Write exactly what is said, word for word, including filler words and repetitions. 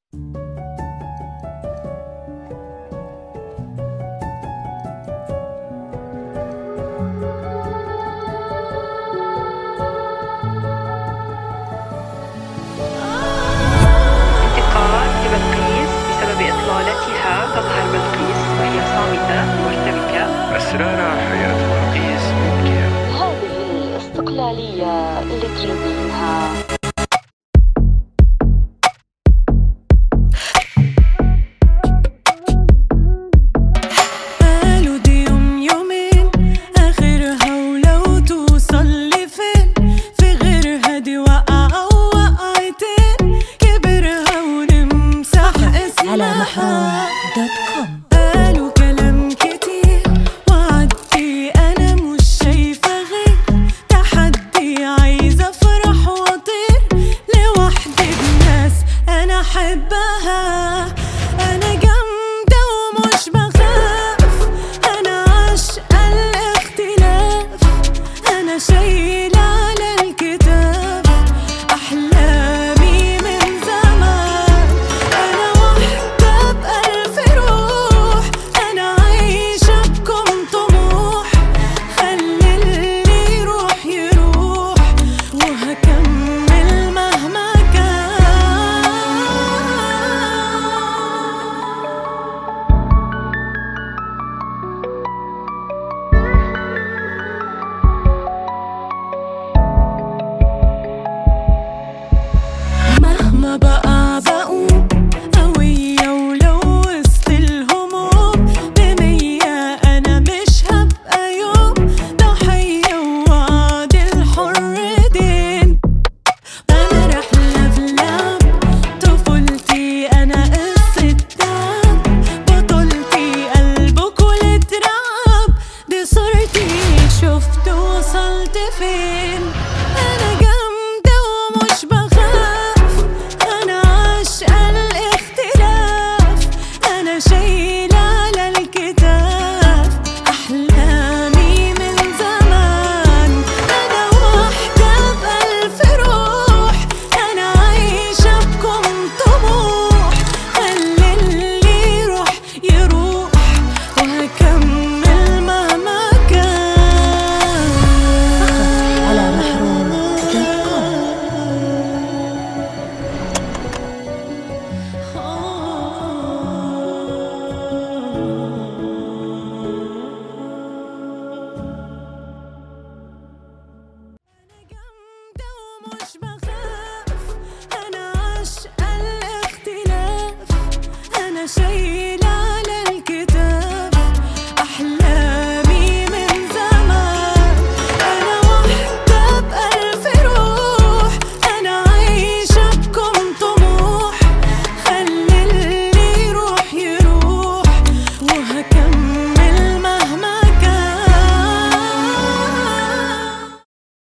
تظهر بلقيس وهي صامتة مرتبكة. أسرار حياة بلقيس مبكية. هذه الاستقلالية اللي تريدينها. قالوا دي يوم يومين آخرها، ولو توصل لفين في غيرها دي وقعة ووقعتين، كبرها ونمسح اسمها على محروم دوت كوم. قالوا كلام كتير وعدي، أنا مش شايفة غير تحدي، عايزة أفرح وأطير لوحدي بناس أنا أحبها. أنا جامدة ومش بخاف، أنا عاشقة الاختلاف، أنا شايلة على الكتاب أحلامي من زمان. أنا واحدة بألف روح، أنا عايشة بكم طموح، خلي اللي يروح يروح وهكمل مهما كان. مهما بقى بقوم قوية، ولو وسط الهموم بمية، أنا مش هبقى يوم ضحية، ووعد الحر دين. أنا رحلة في لعب طفولتي، أنا قصة تعب بطولتي، قلبك والتراب دي صورتي، شفت وصلت فين. أنا جامدة ومش بخاف، أنا عاشقة الاختلاف، أنا شايلة على الكتاف أحلامي من زمان. أنا واحدة بألف روح، أنا عايشة بكم طموح، خلي اللي يروح يروح وهكمل مهما كان. على محروم دوت كوم. أنا جامدة ومش بخاف، أنا عاشقة الاختلاف، أنا شايلة